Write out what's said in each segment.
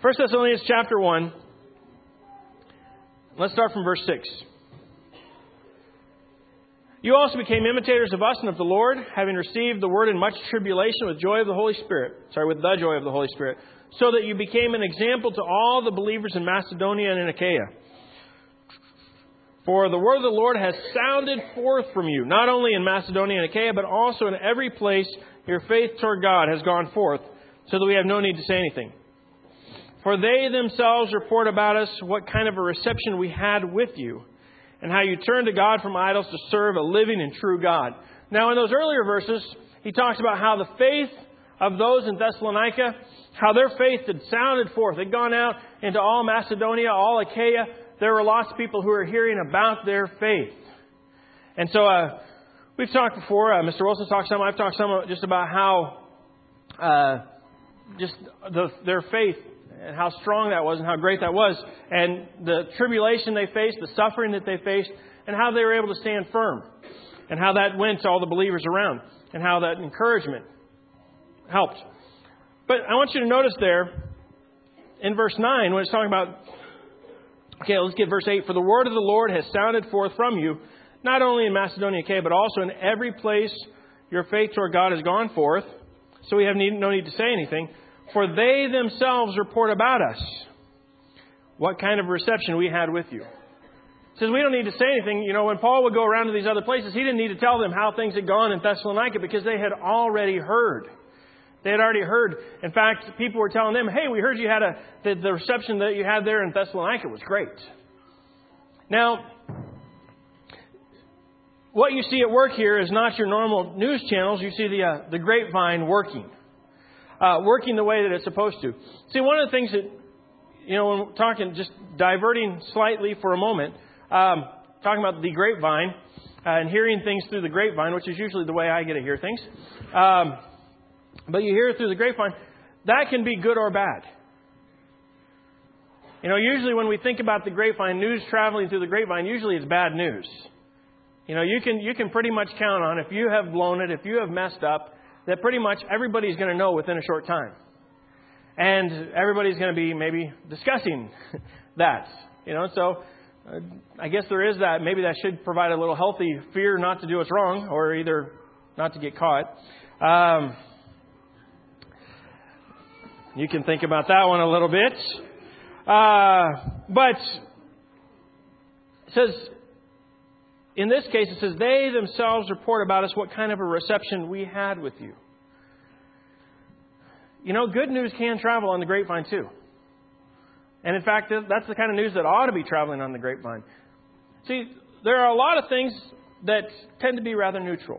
1 Thessalonians chapter 1. Let's start from verse 6. You also became imitators of us and of the Lord, having received the word in much tribulation with the joy of the Holy Spirit, so that you became an example to all the believers in Macedonia and in Achaia. For the word of the Lord has sounded forth from you, not only in Macedonia and Achaia, but also in every place your faith toward God has gone forth, so that we have no need to say anything. For they themselves report about us what kind of a reception we had with you, and how you turned to God from idols to serve a living and true God. Now, in those earlier verses, he talks about how the faith of those in Thessalonica, how their faith had sounded forth. They'd gone out into all Macedonia, all Achaia. There were lots of people who were hearing about their faith. And so we've talked before, Mr. Wilson talked some, I've talked some just about how their faith and how strong that was and how great that was, and the tribulation they faced, the suffering that they faced, and how they were able to stand firm, and how that went to all the believers around, and how that encouragement helped. But I want you to notice there in verse 9 when it's talking about, okay, let's get verse 8. For the word of the Lord has sounded forth from you, not only in Macedonia and Achaia, but also in every place your faith toward God has gone forth. So we have no need to say anything. For they themselves report about us what kind of reception we had with you. It says we don't need to say anything. You know, when Paul would go around to these other places, he didn't need to tell them how things had gone in Thessalonica because they had already heard. They had already heard. In fact, people were telling them, hey, we heard you had the reception that you had there in Thessalonica was great. Now, what you see at work here is not your normal news channels. You see the grapevine working. Working the way that it's supposed to. See, one of the things that, you know, when we're talking, just diverting slightly for a moment, talking about the grapevine and hearing things through the grapevine, which is usually the way I get to hear things. But you hear it through the grapevine, that can be good or bad. You know, usually when we think about the grapevine, news traveling through the grapevine, usually it's bad news. You know, you can pretty much count on if you have blown it, if you have messed up, that pretty much everybody's going to know within a short time. And everybody's going to be maybe discussing that. You know, so I guess there is that. Maybe that should provide a little healthy fear not to do what's wrong or either not to get caught. You can think about that one a little bit. But it says, in this case, it says, they themselves report about us what kind of a reception we had with you. You know, good news can travel on the grapevine too. And in fact, that's the kind of news that ought to be traveling on the grapevine. See, there are a lot of things that tend to be rather neutral.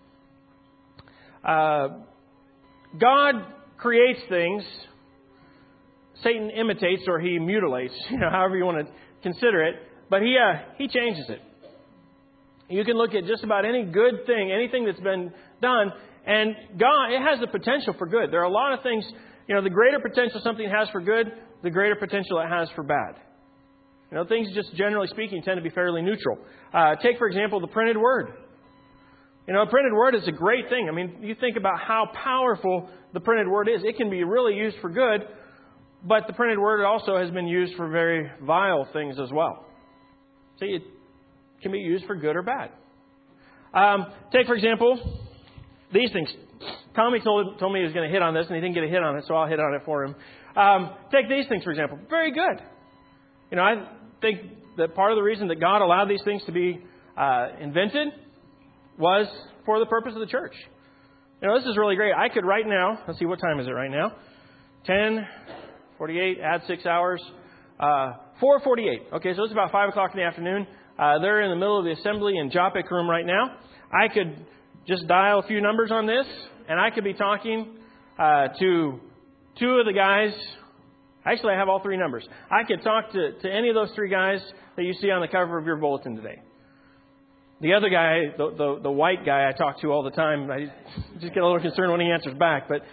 God creates things. Satan imitates or he mutilates, you know, however you want to consider it. But he changes it. You can look at just about any good thing, anything that's been done, and God, it has the potential for good. There are a lot of things, you know, the greater potential something has for good, the greater potential it has for bad. You know, things just generally speaking tend to be fairly neutral. Take, for example, the printed word. You know, a printed word is a great thing. I mean, you think about how powerful the printed word is. It can be really used for good, but the printed word also has been used for very vile things as well. See, it can be used for good or bad. Take, for example, these things. Tommy told me he was going to hit on this, and he didn't get a hit on it, so I'll hit on it for him. Take these things, for example. Very good. You know, I think that part of the reason that God allowed these things to be invented was for the purpose of the church. You know, this is really great. I could right now, let's see, what time is it right now? 10:48, add 6 hours. 4:48. Okay, so it's about 5 o'clock in the afternoon. They're in the middle of the assembly in Jopik room right now. I could just dial a few numbers on this, and I could be talking to two of the guys. Actually, I have all three numbers. I could talk to any of those three guys that you see on the cover of your bulletin today. The other guy, the white guy I talk to all the time, I just get a little concerned when he answers back. But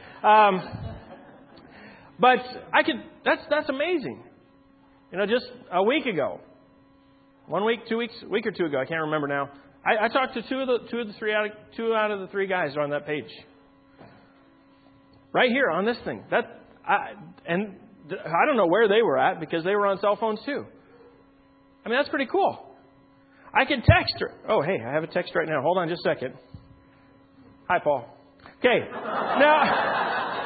I could. That's amazing. You know, just a week ago, 1 week, 2 weeks, a week or two ago, I can't remember now. I talked to two out of the three guys on that page, right here on this thing. And I don't know where they were at because they were on cell phones too. I mean, that's pretty cool. I can text her. Oh, hey, I have a text right now. Hold on just a second. Hi, Paul. Okay. Now,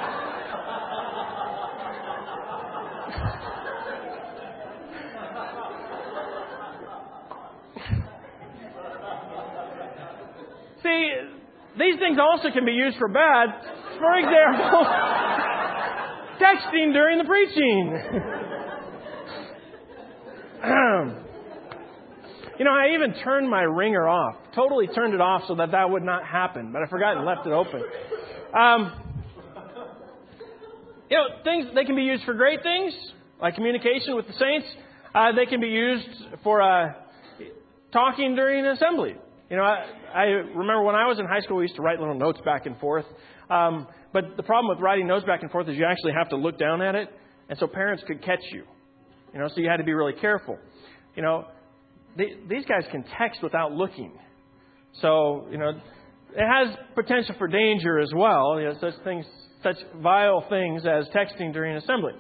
see, these things also can be used for bad. For example, texting during the preaching. You know, I even turned my ringer off. Totally turned it off so that would not happen. But I forgot and left it open. You know, things, they can be used for great things, like communication with the saints. They can be used for talking during an assembly. You know, I remember when I was in high school, we used to write little notes back and forth. But the problem with writing notes back and forth is you actually have to look down at it. And so parents could catch you. You know, so you had to be really careful. You know, these guys can text without looking. So, you know, it has potential for danger as well. You know, such vile things as texting during assembly.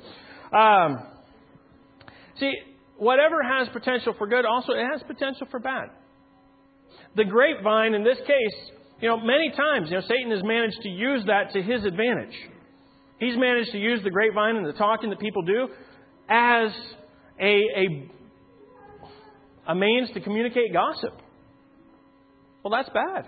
See, whatever has potential for good, also it has potential for bad. The grapevine, in this case, you know, many times, you know, Satan has managed to use that to his advantage. He's managed to use the grapevine and the talking that people do as a means to communicate gossip. Well, that's bad.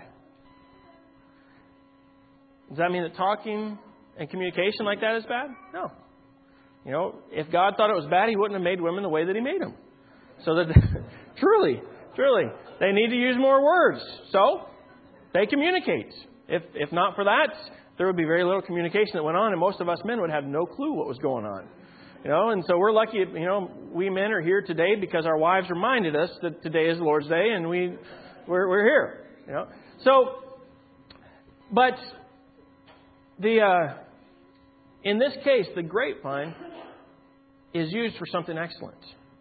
Does that mean that talking and communication like that is bad? No. You know, if God thought it was bad, He wouldn't have made women the way that He made them. So that truly, they need to use more words. So they communicate. If not for that, there would be very little communication that went on, and most of us men would have no clue what was going on. You know, and so we're lucky, you know, we men are here today because our wives reminded us that today is the Lord's Day and we're here. You know. So, but in this case, the grapevine is used for something excellent.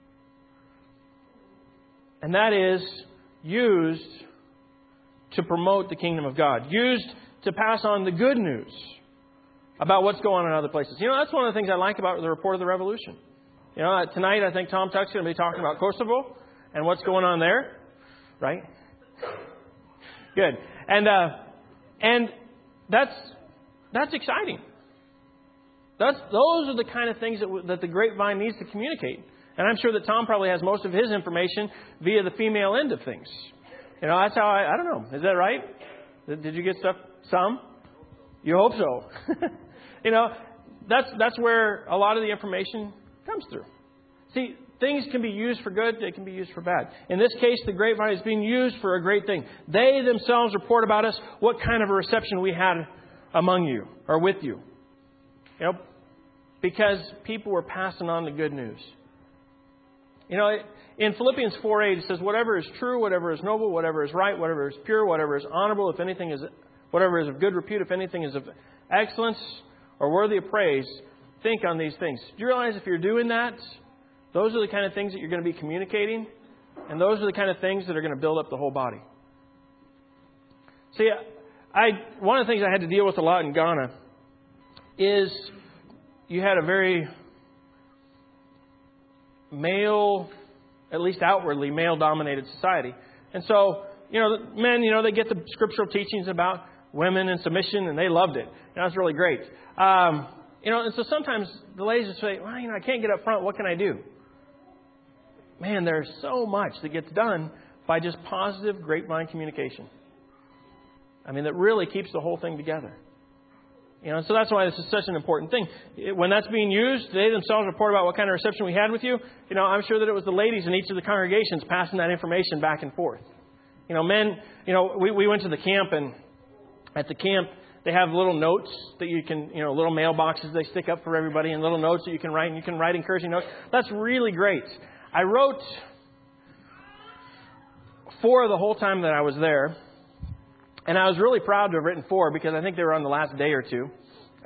And that is used to promote the kingdom of God. Used to pass on the good news about what's going on in other places. You know, that's one of the things I like about the Report of the Revolution. You know, tonight I think Tom Tuck's going to be talking about Kosovo and what's going on there. Right? Good. And that's exciting. Those are the kind of things that the grapevine needs to communicate. And I'm sure that Tom probably has most of his information via the female end of things. You know, that's how I don't know. Is that right? Did you get stuff? Some? You hope so. You know, that's where a lot of the information comes through. See, things can be used for good. They can be used for bad. In this case, the grapevine is being used for a great thing. They themselves report about us what kind of a reception we had among you or with you. You know, because people were passing on the good news. You know, in Philippians 4:8 it says, whatever is true, whatever is noble, whatever is right, whatever is pure, whatever is honorable, if anything is, whatever is of good repute, if anything is of excellence or worthy of praise, think on these things. Do you realize if you're doing that, those are the kind of things that you're going to be communicating, and those are the kind of things that are going to build up the whole body. See, one of the things I had to deal with a lot in Ghana is you had a very male, at least outwardly, male-dominated society. And so, you know, men, you know, they get the scriptural teachings about women and submission, and they loved it. And that's really great. You know, and so sometimes the ladies would say, well, you know, I can't get up front. What can I do? Man, there's so much that gets done by just positive grapevine communication. I mean, that really keeps the whole thing together. You know, so that's why this is such an important thing. When that's being used, they themselves report about what kind of reception we had with you. You know, I'm sure that it was the ladies in each of the congregations passing that information back and forth. You know, men, you know, we went to the camp, and at the camp, they have little notes that you can, you know, little mailboxes they stick up for everybody, and little notes that you can write, and you can write encouraging notes. That's really great. I wrote 4 the whole time that I was there. And I was really proud to have written 4 because I think they were on the last day or 2. You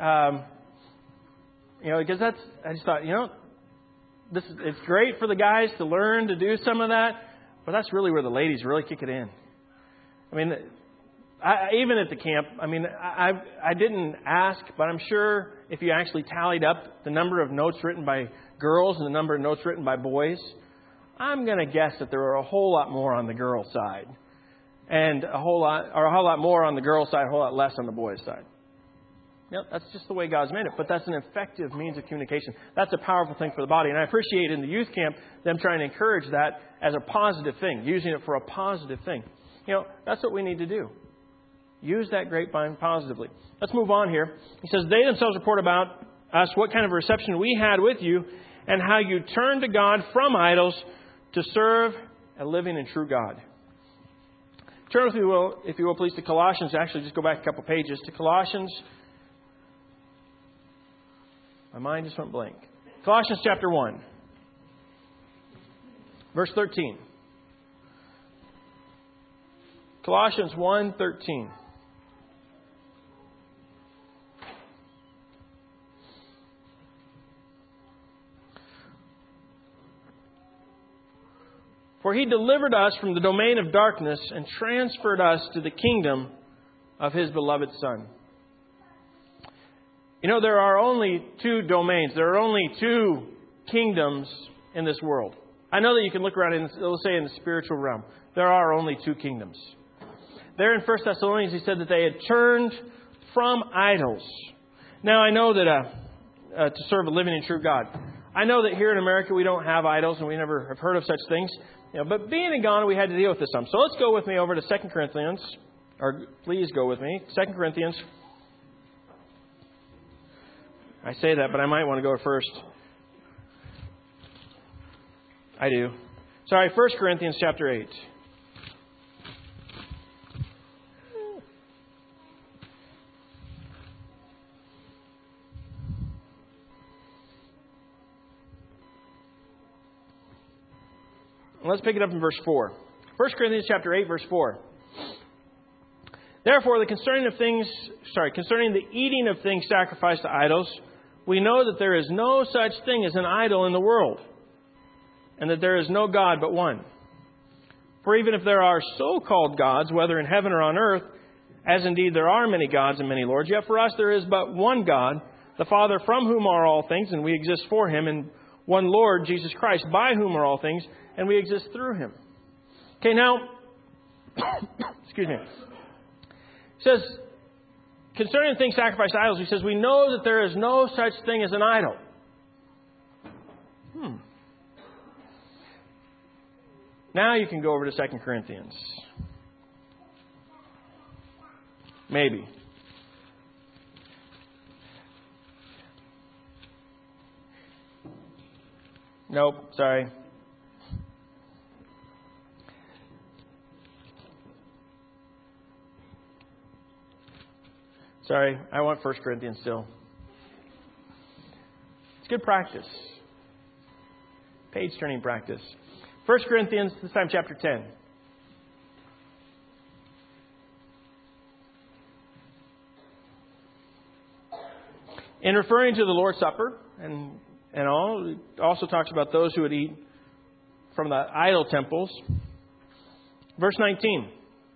know, because I just thought, you know, it's great for the guys to learn to do some of that, but that's really where the ladies really kick it in. I mean, even at the camp, I didn't ask, but I'm sure if you actually tallied up the number of notes written by girls and the number of notes written by boys, I'm going to guess that there were a whole lot more on the girl side. And a whole lot more on the girl side, a whole lot less on the boys' side. Yep, that's just the way God's made it. But that's an effective means of communication. That's a powerful thing for the body. And I appreciate in the youth camp them trying to encourage that as a positive thing, using it for a positive thing. That's what we need to do. Use that grapevine positively. Let's move on here. He says, they themselves report about us what kind of reception we had with you and how you turned to God from idols to serve a living and true God. Turn, if you will, please, to Colossians. Actually, just go back a couple pages to Colossians. My mind just went blank. Colossians chapter 1, verse 13. Colossians 1:13. For He delivered us from the domain of darkness and transferred us to the kingdom of His beloved Son. There are only two domains. There are only two kingdoms in this world. I know that you can look around and let's say in the spiritual realm. There are only two kingdoms. There in 1 Thessalonians, he said that they had turned from idols. Now, I know that to serve a living and true God. I know that here in America we don't have idols and we never have heard of such things. But being in Ghana, we had to deal with this some. So let's go with me over to 2 Corinthians. Or please go with me. 2 Corinthians. I say that, but I might want to go first. I do. Sorry, 1 Corinthians chapter 8. Let's pick it up in verse 4. 1 Corinthians chapter 8, verse 4. Therefore, concerning the eating of things sacrificed to idols, we know that there is no such thing as an idol in the world, and that there is no God but one. For even if there are so-called gods, whether in heaven or on earth, as indeed there are many gods and many lords, yet for us there is but one God, the Father, from whom are all things, and we exist for Him, and one Lord, Jesus Christ, by whom are all things, and we exist through Him. Okay, now, excuse me. It says, concerning things sacrificed to idols, he says, we know that there is no such thing as an idol. Now you can go over to 2 Corinthians. Maybe. Nope, sorry. Sorry, I want 1 Corinthians still. It's good practice. Page turning practice. 1 Corinthians, this time chapter 10. In referring to the Lord's Supper and all, it also talks about those who would eat from the idol temples. Verse 19.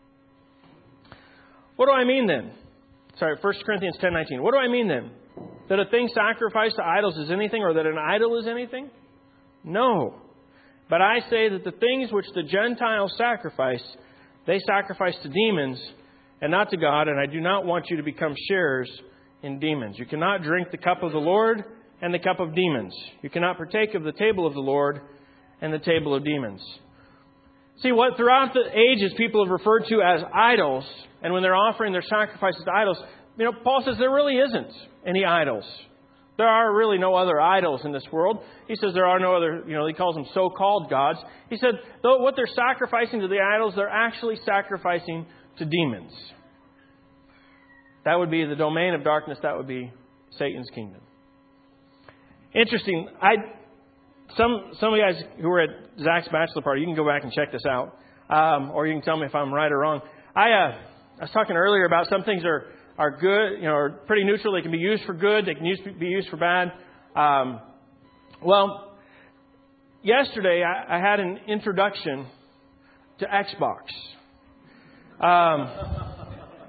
What do I mean then? 1 Corinthians 10:19. What do I mean then? That a thing sacrificed to idols is anything, or that an idol is anything? No. But I say that the things which the Gentiles sacrifice, they sacrifice to demons and not to God, and I do not want you to become sharers in demons. You cannot drink the cup of the Lord and the cup of demons. You cannot partake of the table of the Lord and the table of demons. See, what throughout the ages people have referred to as idols, and when they're offering their sacrifices to idols, Paul says there really isn't any idols. There are really no other idols in this world. He says there are no other, he calls them so-called gods. He said, though what they're sacrificing to the idols, they're actually sacrificing to demons. That would be the domain of darkness. That would be Satan's kingdom. Interesting. Some of you guys who were at Zach's bachelor party, you can go back and check this out. Or you can tell me if I'm right or wrong. I was talking earlier about some things are good, are pretty neutral. They can be used for good. They can be used for bad. Well, yesterday I had an introduction to Xbox.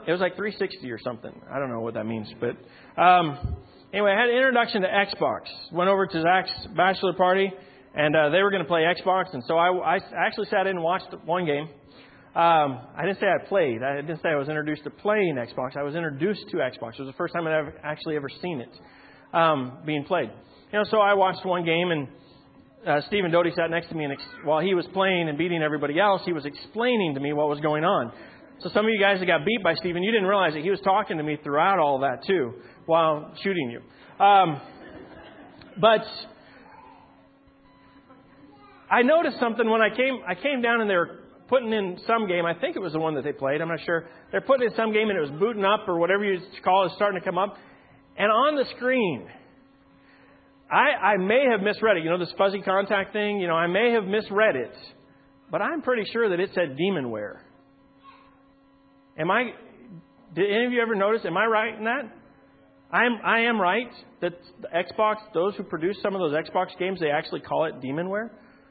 It was like 360 or something. I don't know what that means. But anyway, I had an introduction to Xbox. Went over to Zach's bachelor party, and they were going to play Xbox. And so I actually sat in and watched one game. I didn't say I played. I didn't say I was introduced to playing Xbox. I was introduced to Xbox. It was the first time I'd actually ever seen it being played. So I watched one game, and Stephen Doty sat next to me, and while he was playing and beating everybody else, he was explaining to me what was going on. So some of you guys that got beat by Stephen, you didn't realize that he was talking to me throughout all that too, while shooting you. But I noticed something when I came down, and they were putting in some game. I think it was the one that they played. I'm not sure. They're putting in some game, and it was booting up or whatever you call it, starting to come up. And on the screen, I may have misread it. This fuzzy contact thing. I may have misread it, but I'm pretty sure that it said Demonware. Did any of you ever notice? Am I right in that? I am right that the Xbox, those who produce some of those Xbox games, they actually call it Demonware.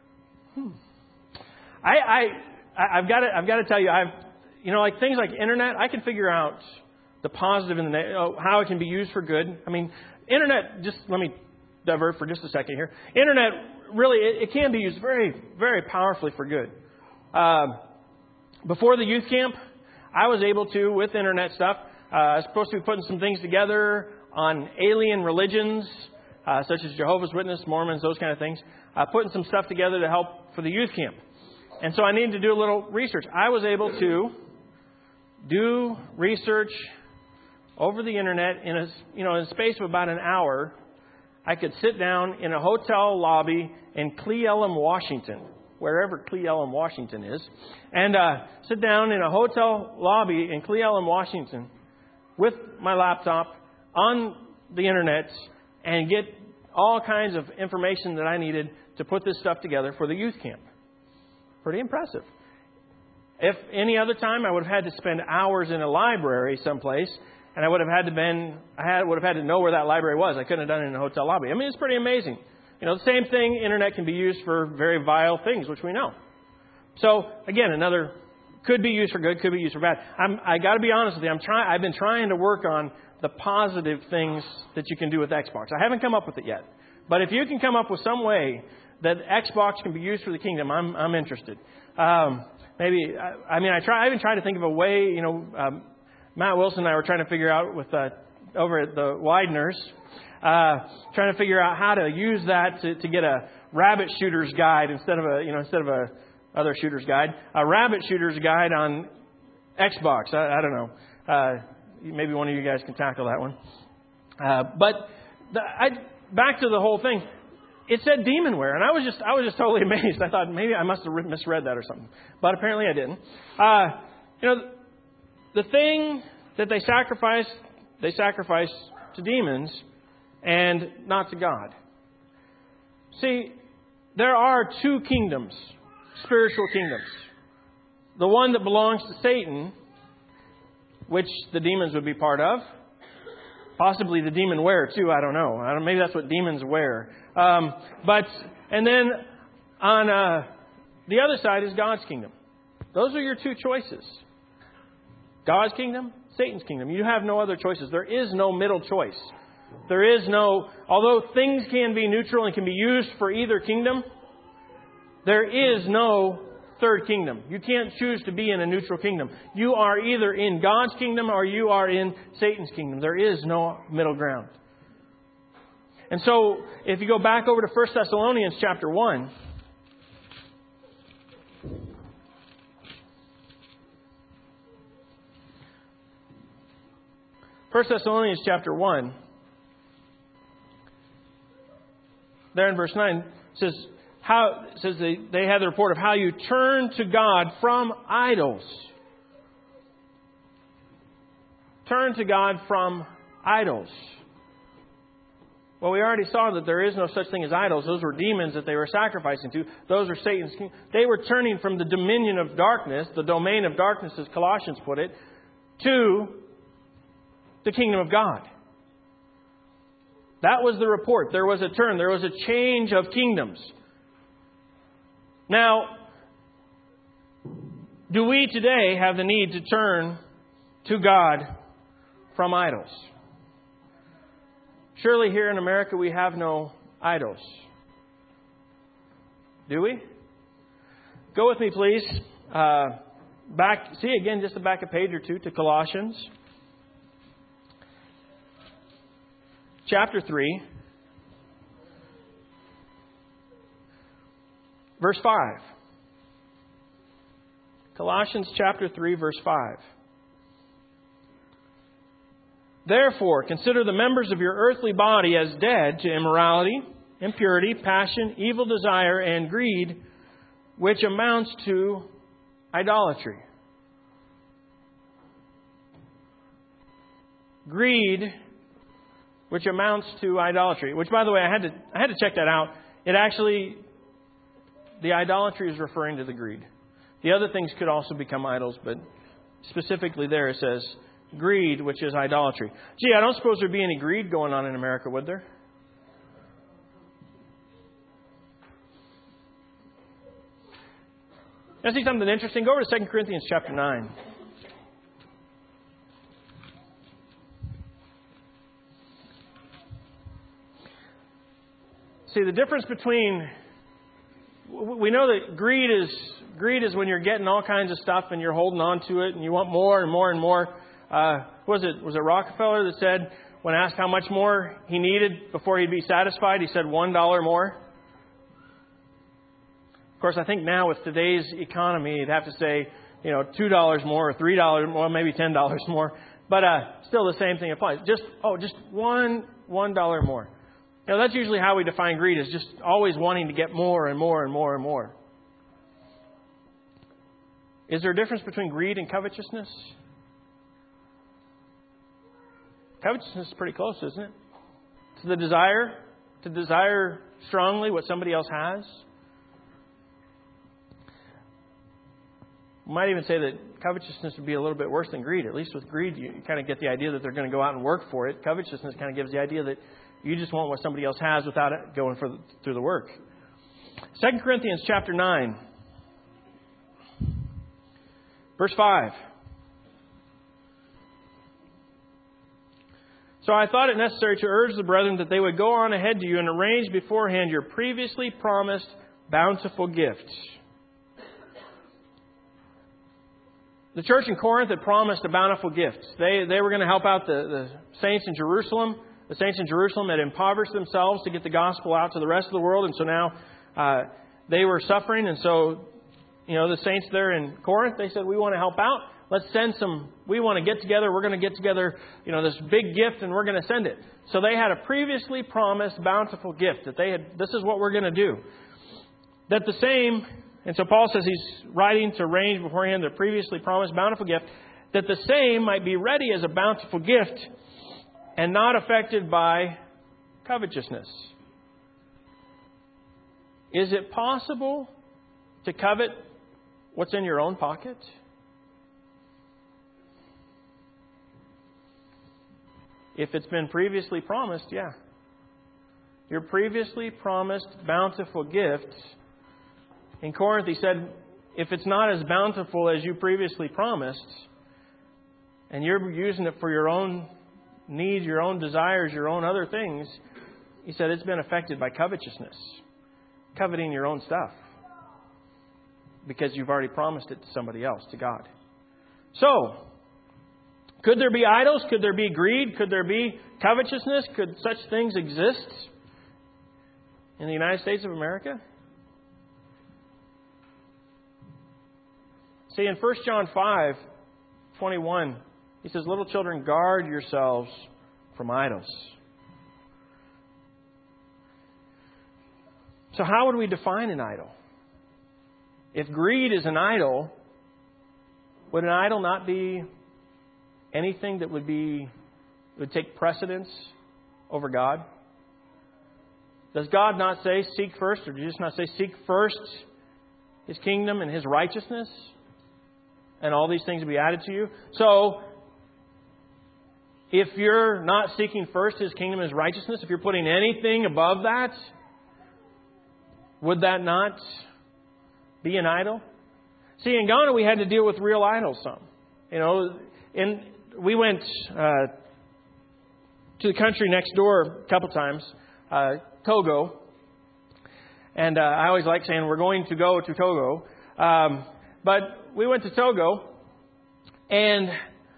I've got to tell you, like things like internet, I can figure out the positive and how it can be used for good. I mean, internet. Just let me divert for just a second here. Internet really it can be used very, very powerfully for good. Before the youth camp, I was able to, with internet stuff, I was supposed to be putting some things together on alien religions, such as Jehovah's Witness, Mormons, those kind of things. Putting some stuff together to help for the youth camp. And so I needed to do a little research. I was able to do research over the internet in a space of about an hour. I could sit down in a hotel lobby in Cle Elum, Washington, wherever Cle Elum, Washington is, and sit down in a hotel lobby in Cle Elum, Washington with my laptop on the internet and get all kinds of information that I needed to put this stuff together for the youth camp. Pretty impressive. If any other time, I would have had to spend hours in a library someplace, and I would have had to know where that library was. I couldn't have done it in a hotel lobby. I mean, it's pretty amazing. The same thing, internet can be used for very vile things, which we know. So, again, could be used for good, could be used for bad. I got to be honest with you. I've been trying to work on the positive things that you can do with Xbox. I haven't come up with it yet. But if you can come up with some way that Xbox can be used for the kingdom, I'm interested. I've been trying to think of a way. Matt Wilson and I were trying to figure out with over at the Wideners, trying to figure out how to use that to get a rabbit shooter's guide instead of a other shooter's guide, a rabbit shooter's guide on Xbox. I don't know. Maybe one of you guys can tackle that one. Back to the whole thing. It said Demonware, and I was just totally amazed. I thought maybe I must have misread that or something, but apparently I didn't. The thing that they sacrifice to demons and not to God. See, there are two kingdoms, spiritual kingdoms. The one that belongs to Satan, which the demons would be part of. Possibly the Demonware too, I don't know. Maybe that's what demons wear. And then on the other side is God's kingdom. Those are your two choices. God's kingdom, Satan's kingdom. You have no other choices. There is no middle choice. Although things can be neutral and can be used for either kingdom, there is no third kingdom. You can't choose to be in a neutral kingdom. You are either in God's kingdom or you are in Satan's kingdom. There is no middle ground. And so, if you go back over to 1 Thessalonians chapter 1, First Thessalonians chapter 1, there in verse 9, says they had the report of how you turn to God from idols. Turn to God from idols. Well, we already saw that there is no such thing as idols. Those were demons that they were sacrificing to. Those are Satan's king. They were turning from the dominion of darkness, the domain of darkness as Colossians put it, to the kingdom of God. That was the report. There was a turn. There was a change of kingdoms. Now, do we today have the need to turn to God from idols. Surely here in America we have no idols. Do we? Go with me, please. Just back a page or two to Colossians. Chapter 3. Verse 5. Colossians chapter 3, verse 5. Therefore, consider the members of your earthly body as dead to immorality, impurity, passion, evil desire, and greed, which amounts to idolatry. Greed, which amounts to idolatry. Which, by the way, I had to check that out. The idolatry is referring to the greed. The other things could also become idols, but specifically there it says greed, which is idolatry. Gee, I don't suppose there'd be any greed going on in America, would there? I see something interesting. Go over to 2 Corinthians chapter 9. See, the difference between... We know that greed is when you're getting all kinds of stuff and you're holding on to it and you want more and more and more. Was it Rockefeller that said, when asked how much more he needed before he'd be satisfied, he said $1 more? Of course, I think now with today's economy, you'd have to say, $2 more or $3 more, maybe $10 more. But still the same thing applies. Just $1 more. That's usually how we define greed, is just always wanting to get more and more and more and more. Is there a difference between greed and covetousness? Covetousness is pretty close, isn't it? To the desire, to desire strongly what somebody else has. We might even say that covetousness would be a little bit worse than greed. At least with greed, you kind of get the idea that they're going to go out and work for it. Covetousness kind of gives the idea that you just want what somebody else has without it going through the work. 2 Corinthians chapter 9, verse 5. So I thought it necessary to urge the brethren that they would go on ahead to you and arrange beforehand your previously promised bountiful gifts. The church in Corinth had promised a bountiful gift. They were going to help out the saints in Jerusalem. The saints in Jerusalem had impoverished themselves to get the gospel out to the rest of the world. And so now they were suffering. And so, the saints there in Corinth, they said, we want to help out. Let's send we want to get together. We're going to get together, this big gift, and we're going to send it. So they had a previously promised bountiful gift that this is what we're going to do. That the same, and so Paul says he's writing to arrange beforehand the previously promised bountiful gift, that the same might be ready as a bountiful gift and not affected by covetousness. Is it possible to covet what's in your own pocket? If it's been previously promised, yeah. Your previously promised bountiful gift. In Corinth, he said, if it's not as bountiful as you previously promised, and you're using it for your own needs, your own desires, your own other things, he said it's been affected by covetousness. Coveting your own stuff. Because you've already promised it to somebody else, to God. So, could there be idols? Could there be greed? Could there be covetousness? Could such things exist in the United States of America? See, in 1 John 5:21, he says, little children, guard yourselves from idols. So how would we define an idol? If greed is an idol, would an idol not be anything that would take precedence over God? Does God not say seek first, or does He just not say seek first His kingdom and His righteousness, and all these things will be added to you? So, if you're not seeking first His kingdom and His righteousness, if you're putting anything above that, would that not be an idol? See, in Ghana we had to deal with real idols some. we went to the country next door a couple times, Togo. And I always like saying we're going to go to Togo. But we went to Togo, and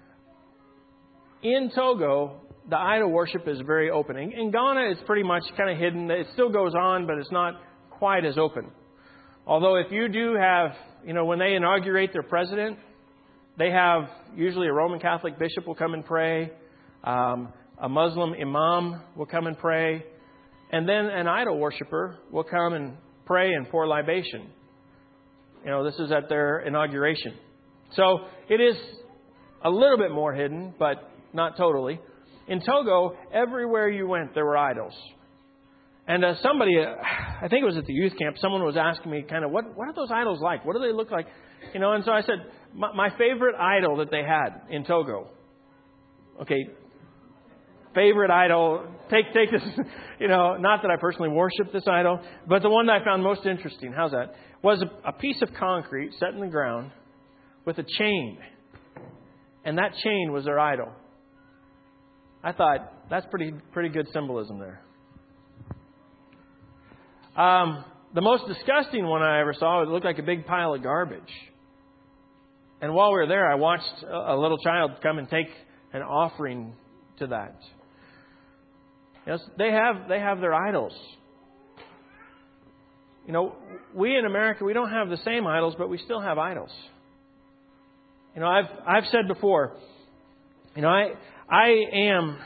in Togo, the idol worship is very open. In Ghana, it's pretty much kind of hidden. It still goes on, but it's not quite as open. Although if you do have, when they inaugurate their president, they have usually a Roman Catholic bishop will come and pray. A Muslim imam will come and pray. And then an idol worshiper will come and pray and pour libation. This is at their inauguration. So it is a little bit more hidden, but not totally. In Togo, everywhere you went, there were idols. And somebody, I think it was at the youth camp, someone was asking me kind of, what are those idols like? What do they look like? And so I said, my favorite idol that they had in Togo. Okay, favorite idol, take this, not that I personally worship this idol, but the one that I found most interesting, how's that, was a piece of concrete set in the ground with a chain. And that chain was their idol. I thought, that's pretty good symbolism there. The most disgusting one I ever saw, it looked like a big pile of garbage. And while we were there, I watched a little child come and take an offering to that. Yes, they have their idols. We in America, we don't have the same idols, but we still have idols. I've said before, I am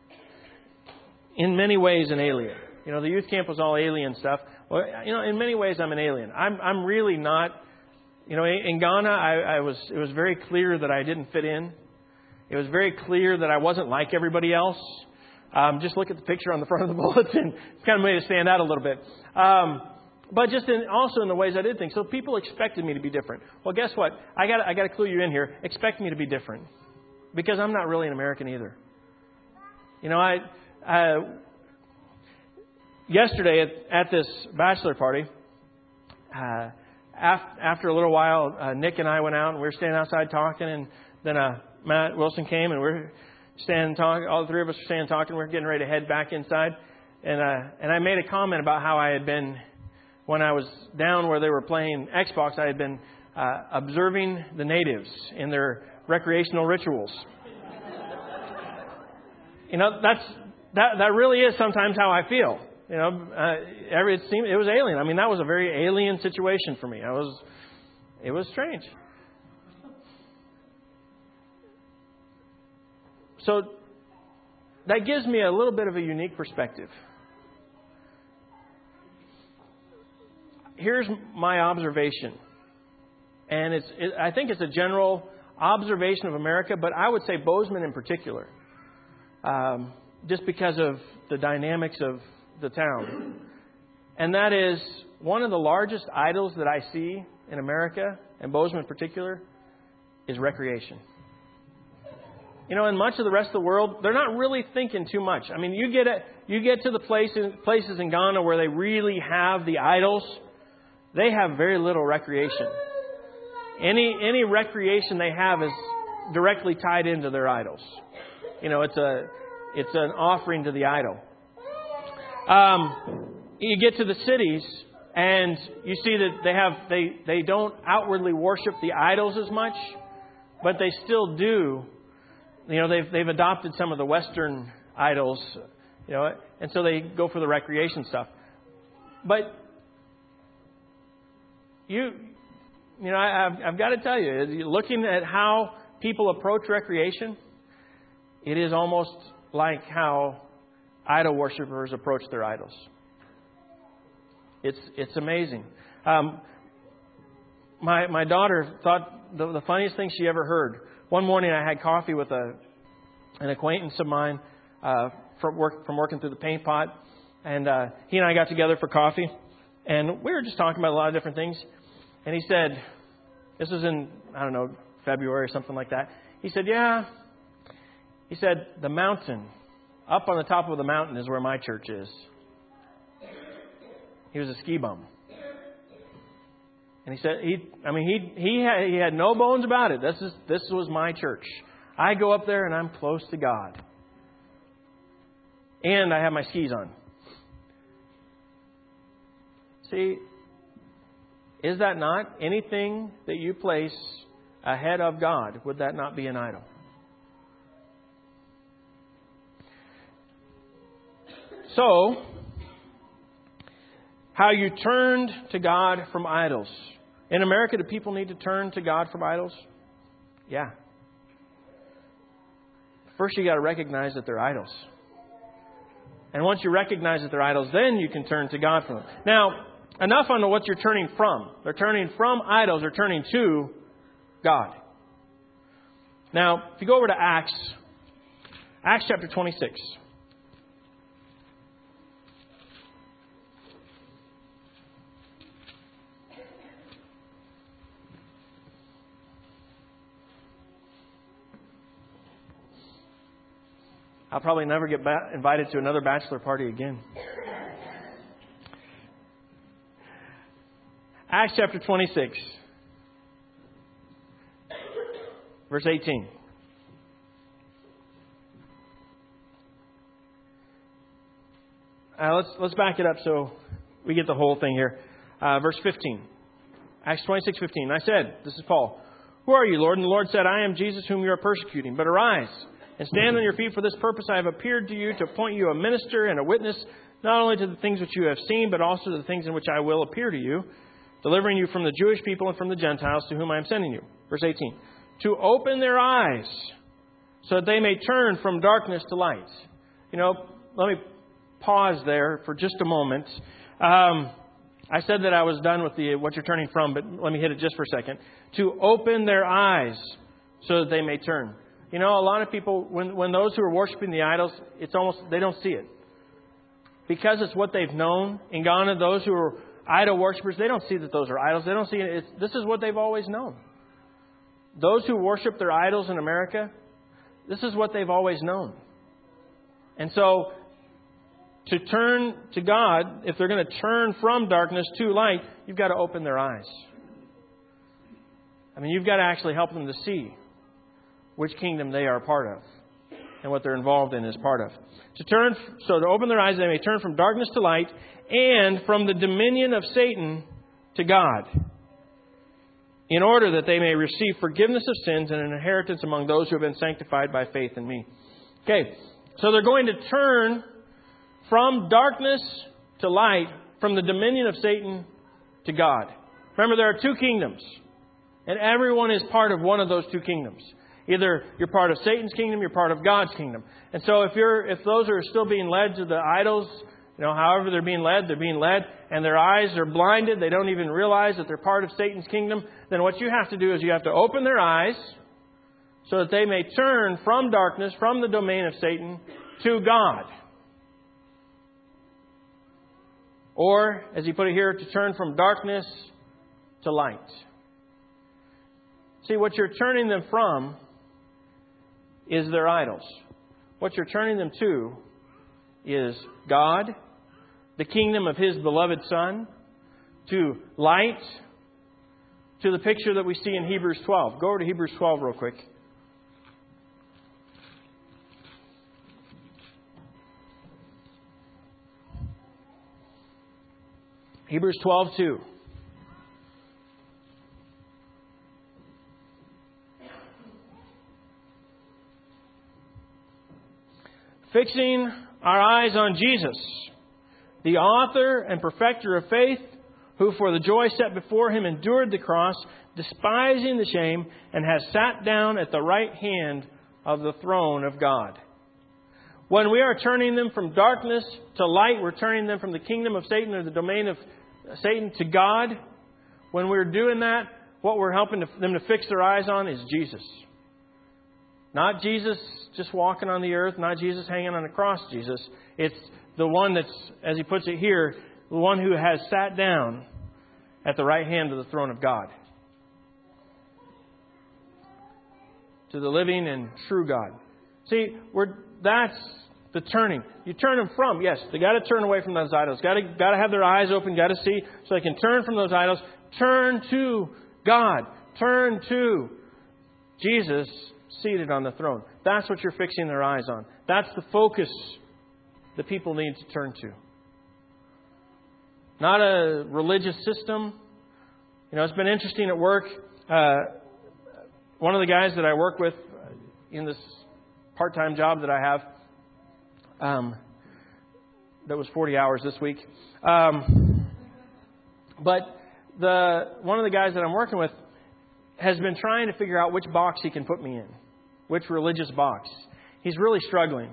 in many ways an alien. The youth camp was all alien stuff. Well, in many ways I'm an alien. I'm really not. In Ghana, it was very clear that I didn't fit in. It was very clear that I wasn't like everybody else. Just look at the picture on the front of the bulletin. It's kind of made it stand out a little bit. But just also in the ways I did things. So people expected me to be different. Well, guess what? I got to clue you in here. Expect me to be different. Because I'm not really an American either. Yesterday at this bachelor party, after a little while, Nick and I went out and we were standing outside talking, and then Matt Wilson came and we're standing talking. All the three of us were standing talking. We're getting ready to head back inside, and I made a comment about how I had been when I was down where they were playing Xbox. I had been observing the natives in their recreational rituals. That really is sometimes how I feel. It was alien. I mean, that was a very alien situation for me. It was strange. So that gives me a little bit of a unique perspective. Here's my observation. And I think it's a general observation of America, but I would say Bozeman in particular. Just because of the dynamics of the town. And that is one of the largest idols that I see in America, and Bozeman in particular, is recreation. In much of the rest of the world, they're not really thinking too much. I mean, you get to the places in Ghana where they really have the idols, they have very little recreation. Any recreation they have is directly tied into their idols. It's an offering to the idol. You get to the cities and you see that they don't outwardly worship the idols as much, but they still do. They've adopted some of the Western idols, and so they go for the recreation stuff. But I've got to tell you, looking at how people approach recreation, it is almost like how idol worshippers approach their idols. It's amazing. My daughter thought the funniest thing she ever heard. One morning I had coffee with an acquaintance of mine from working through the paint pot, and he and I got together for coffee, and we were just talking about a lot of different things. And he said, this was in, February or something like that. He said, he said, the mountain, up on the top of the mountain is where my church is. He was a ski bum. And he said, he had no bones about it. This was my church. I go up there and I'm close to God. And I have my skis on. See, is that not anything that you place ahead of God? Would that not be an idol? So, how you turned to God from idols. In America, do people need to turn to God from idols? Yeah. First, you got to recognize that they're idols. And once you recognize that they're idols, then you can turn to God from them. Now, enough on what you're turning from. They're turning from idols. They're turning to God. Now, if you go over to Acts chapter 26. I'll probably never get invited to another bachelor party again. Acts chapter 26, verse 18. Let's back it up so we get the whole thing here. Verse 15. Acts 26:15. I said, this is Paul, "Who are you, Lord?" And the Lord said, "I am Jesus whom you are persecuting. But arise and stand on your feet. For this purpose I have appeared to you, to appoint you a minister and a witness, not only to the things which you have seen, but also to the things in which I will appear to you, delivering you from the Jewish people and from the Gentiles to whom I am sending you." Verse 18. "To open their eyes, so that they may turn from darkness to light." Let me pause there for just a moment. I said that I was done with what you're turning from, but let me hit it just for a second. To open their eyes, so that they may turn. A lot of people, when those who are worshiping the idols, it's almost, they don't see it. Because it's what they've known. In Ghana, those who are idol worshippers, they don't see that those are idols. They don't see it. This is what they've always known. Those who worship their idols in America, this is what they've always known. And so, to turn to God, if they're going to turn from darkness to light, you've got to open their eyes. You've got to actually help them to see which kingdom they are a part of and what they're involved in as part of. To open their eyes, they may turn from darkness to light and from the dominion of Satan to God, in order that they may receive forgiveness of sins and an inheritance among those who have been sanctified by faith in me. Okay, so they're going to turn from darkness to light, from the dominion of Satan to God. Remember, there are two kingdoms, and everyone is part of one of those two kingdoms. Either you're part of Satan's kingdom, you're part of God's kingdom. And so if those are still being led to the idols, however they're being led, and their eyes are blinded, they don't even realize that they're part of Satan's kingdom, then what you have to do is you have to open their eyes so that they may turn from darkness, from the domain of Satan, to God. Or, as he put it here, to turn from darkness to light. See, what you're turning them from is their idols. What you're turning them to is God, the kingdom of His beloved Son, to light, to the picture that we see in Hebrews 12. Go over to Hebrews 12 real quick. Hebrews 12:2. Fixing our eyes on Jesus, the author and perfecter of faith, who for the joy set before Him endured the cross, despising the shame, and has sat down at the right hand of the throne of God. When we are turning them from darkness to light, we're turning them from the kingdom of Satan or the domain of Satan to God. When we're doing that, what we're helping them to fix their eyes on is Jesus. Not Jesus just walking on the earth, not Jesus hanging on a cross, Jesus. It's the one that's, as he puts it here, the one who has sat down at the right hand of the throne of God. To the living and true God. See, that's the turning. You turn them from, yes, they got to turn away from those idols. Got to have their eyes open, got to see, so they can turn from those idols. Turn to God. Turn to Jesus, seated on the throne. That's what you're fixing their eyes on. That's the focus the people need to turn to. Not a religious system. It's been interesting at work. One of the guys that I work with in this part-time job that I have, that was 40 hours this week. But one of the guys that I'm working with has been trying to figure out which box he can put me in, which religious box. He's really struggling.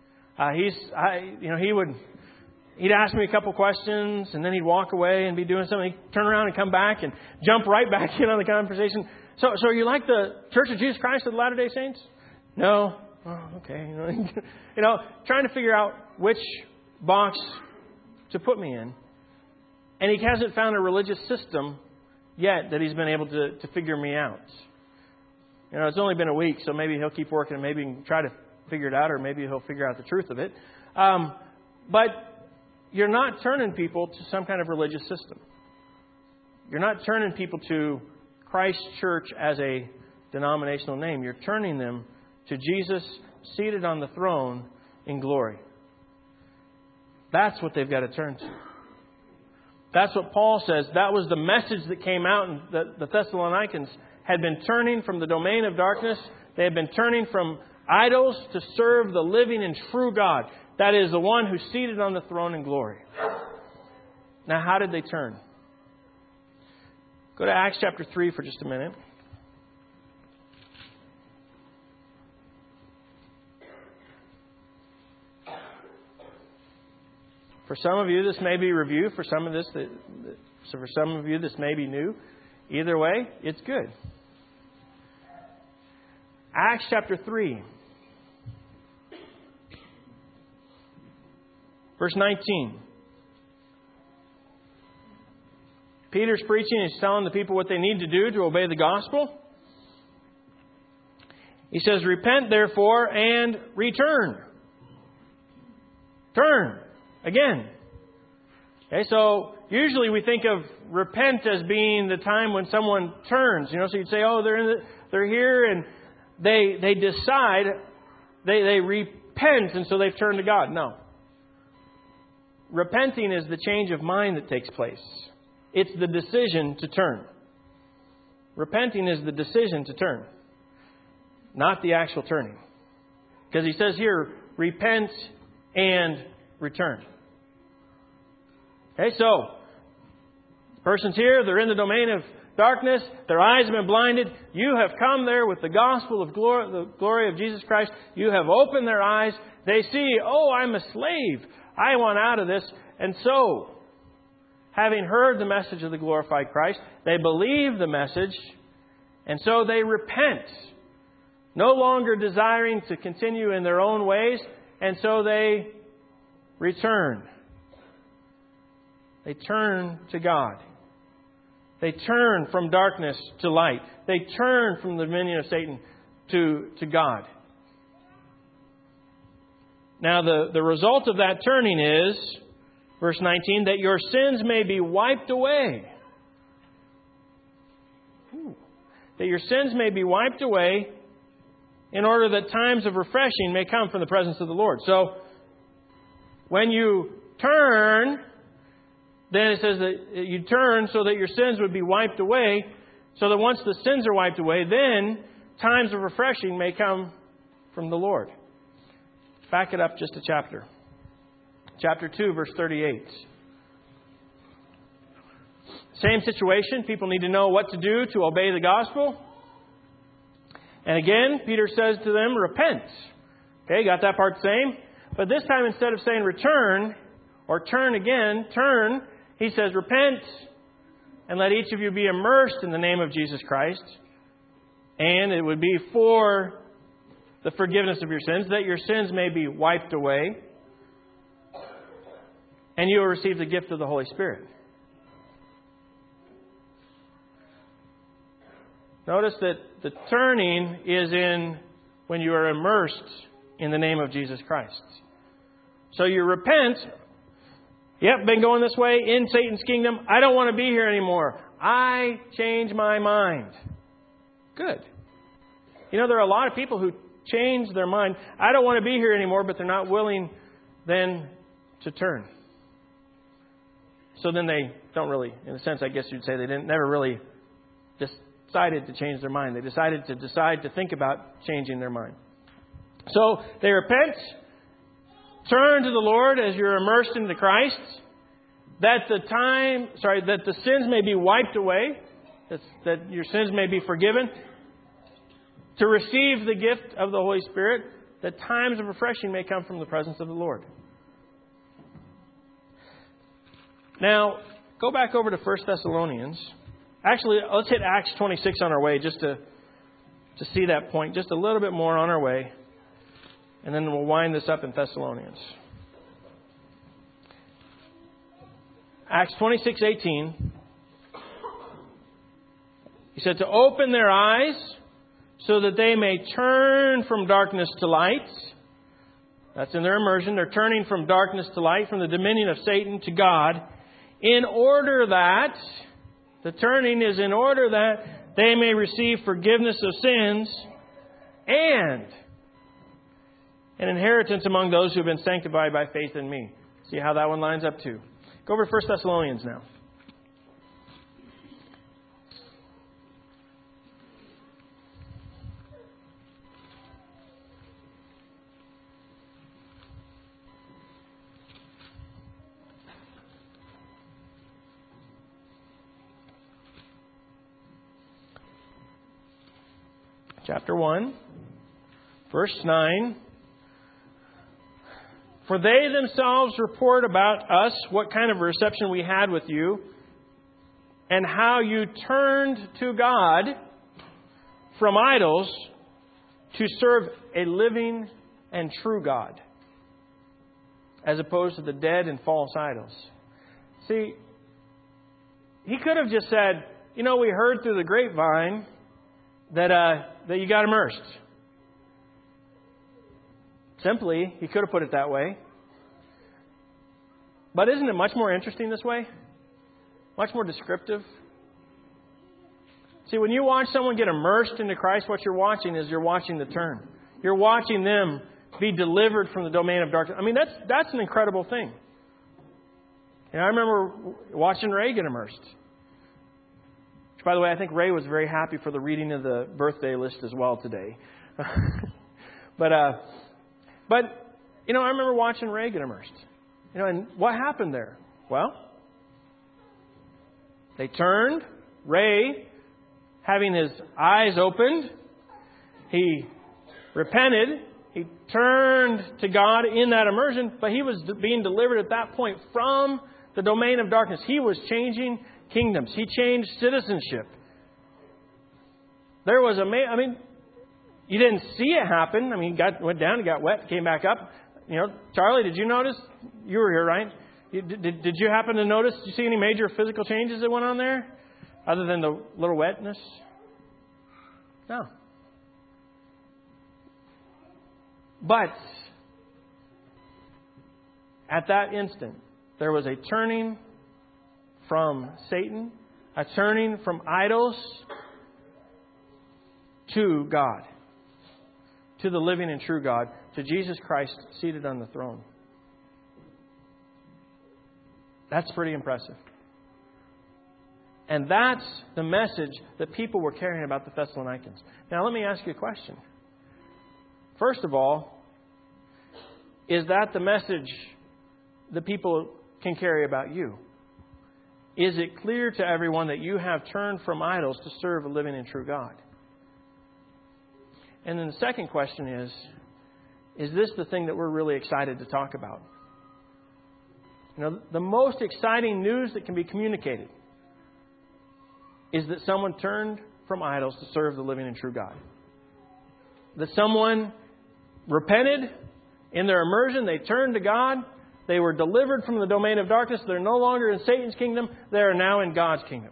He'd ask me a couple questions, and then he'd walk away and be doing something. He'd turn around and come back and jump right back in on the conversation. So are you like the Church of Jesus Christ of the Latter-day Saints? No. Oh, okay. Trying to figure out which box to put me in. And he hasn't found a religious system yet that he's been able to figure me out. It's only been a week, so maybe he'll keep working and maybe he can try to figure it out, or maybe he'll figure out the truth of it. But you're not turning people to some kind of religious system. You're not turning people to Christ Church as a denominational name. You're turning them to Jesus seated on the throne in glory. That's what they've got to turn to. That's what Paul says. That was the message that came out, and the Thessalonians had been turning from the domain of darkness. They had been turning from idols to serve the living and true God. That is the one who's seated on the throne in glory. Now, how did they turn? Go to Acts chapter 3 for just a minute. For some of you, this may be review. For some of you, this may be new. Either way, it's good. Acts chapter 3. Verse 19. Peter's preaching. He's telling the people what they need to do to obey the gospel. He says, repent therefore and return. Turn. Again. Okay, so usually we think of repent as being the time when someone turns. So you'd say, oh, they're here and they decide, they repent, and so they've turned to God. No. Repenting is the change of mind that takes place. It's the decision to turn. Repenting is the decision to turn, not the actual turning. Because he says here, repent and return. Okay, so the person's here, they're in the domain of darkness, their eyes have been blinded. You have come there with the gospel of the glory of Jesus Christ. You have opened their eyes. They see, oh, I'm a slave. I want out of this. And so, having heard the message of the glorified Christ, they believe the message, and so they repent, no longer desiring to continue in their own ways, and so they return. They turn to God. They turn from darkness to light. They turn from the dominion of Satan to God. Now, the result of that turning is, verse 19, that your sins may be wiped away. That your sins may be wiped away in order that times of refreshing may come from the presence of the Lord. So, when you turn, then it says that you turn so that your sins would be wiped away, so that once the sins are wiped away, then times of refreshing may come from the Lord. Back it up just a chapter. Chapter 2, verse 38. Same situation. People need to know what to do to obey the gospel. And again, Peter says to them, repent. Okay, got that part the same. But this time, instead of saying return, or turn again, turn, he says repent, and let each of you be immersed in the name of Jesus Christ. And it would be for the forgiveness of your sins, that your sins may be wiped away, and you will receive the gift of the Holy Spirit. Notice that the turning is in when you are immersed in the name of Jesus Christ. So you repent. Yep, been going this way in Satan's kingdom. I don't want to be here anymore. I change my mind. Good. there are a lot of people who change their mind. I don't want to be here anymore, but they're not willing then to turn. So then they don't really, in a sense, I guess you'd say they never really decided to change their mind. They decided to think about changing their mind. So they repent, turn to the Lord as you're immersed into Christ, that the sins may be wiped away, that your sins may be forgiven, to receive the gift of the Holy Spirit, that times of refreshing may come from the presence of the Lord. Now, go back over to 1 Thessalonians. Actually, let's hit Acts 26 on our way just to see that point just a little bit more on our way. And then we'll wind this up in Thessalonians. Acts 26:18. He said, to open their eyes so that they may turn from darkness to light. That's in their immersion. They're turning from darkness to light, from the dominion of Satan to God, in order that, the turning is in order that they may receive forgiveness of sins and an inheritance among those who have been sanctified by faith in me. See how that one lines up too. Go over to 1 Thessalonians now. Chapter 1, verse 9. For they themselves report about us what kind of reception we had with you, and how you turned to God from idols to serve a living and true God, as opposed to the dead and false idols. See, he could have just said, we heard through the grapevine that you got immersed. Simply, he could have put it that way. But isn't it much more interesting this way? Much more descriptive. See, when you watch someone get immersed into Christ, what you're watching the turn. You're watching them be delivered from the domain of darkness. I mean, that's an incredible thing. And I remember watching Ray get immersed. Which, by the way, I think Ray was very happy for the reading of the birthday list as well today. But I remember watching Ray get immersed. And what happened there? Well, they turned. Ray, having his eyes opened, he repented. He turned to God in that immersion, but he was being delivered at that point from the domain of darkness. He was changing kingdoms. He changed citizenship. There was you didn't see it happen. He went down, he got wet, came back up. Charlie, did you notice? You were here, right? Did you happen to notice? Did you see any major physical changes that went on there? Other than the little wetness? No. But at that instant, there was a turning from Satan, a turning from idols to God, to the living and true God, to Jesus Christ seated on the throne. That's pretty impressive. And that's the message that people were carrying about the Thessalonians. Now, let me ask you a question. First of all, is that the message that people can carry about you? Is it clear to everyone that you have turned from idols to serve a living and true God? And then the second question is this the thing that we're really excited to talk about? The most exciting news that can be communicated is that someone turned from idols to serve the living and true God. That someone repented in their immersion. They turned to God. They were delivered from the domain of darkness. They're no longer in Satan's kingdom. They are now in God's kingdom.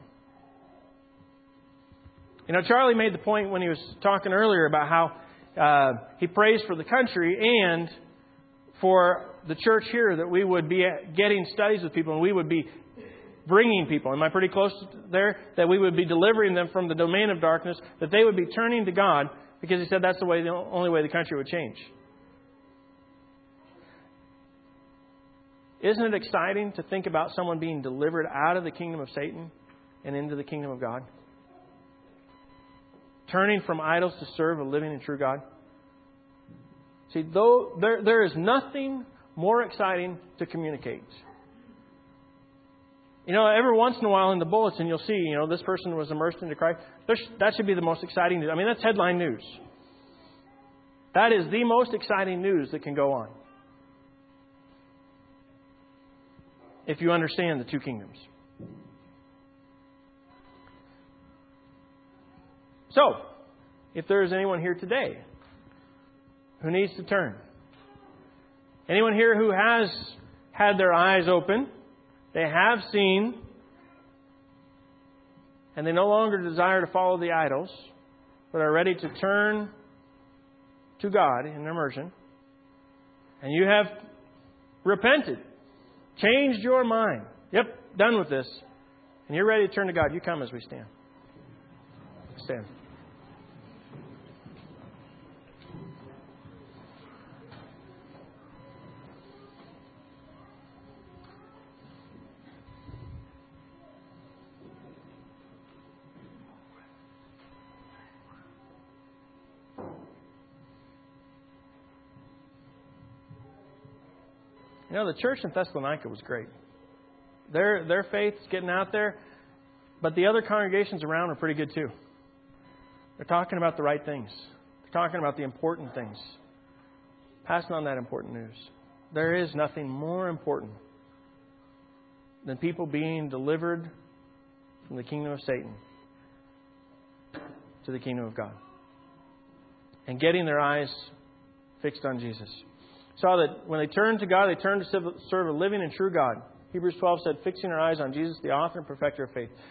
Charlie made the point when he was talking earlier about how he prays for the country and for the church here, that we would be getting studies with people and we would be bringing people. Am I pretty close there? That we would be delivering them from the domain of darkness, that they would be turning to God. Because he said that's the only way the country would change. Isn't it exciting to think about someone being delivered out of the kingdom of Satan and into the kingdom of God? Turning from idols to serve a living and true God. See, though there is nothing more exciting to communicate. Every once in a while in the bulletin you'll see, this person was immersed into Christ. That should be the most exciting news. I mean, that's headline news. That is the most exciting news that can go on. If you understand the two kingdoms. So, if there is anyone here today who needs to turn, anyone here who has had their eyes open, they have seen, and they no longer desire to follow the idols, but are ready to turn to God in immersion, and you have repented, changed your mind, done with this, and you're ready to turn to God, you come as we stand. Stand. The church in Thessalonica was great. Their faith's getting out there, but the other congregations around are pretty good too. They're talking about the right things. They're talking about the important things. Passing on that important news. There is nothing more important than people being delivered from the kingdom of Satan to the kingdom of God. And getting their eyes fixed on Jesus. Saw that when they turned to God, they turned to serve a living and true God. Hebrews 12 said, fixing our eyes on Jesus, the author and perfecter of faith.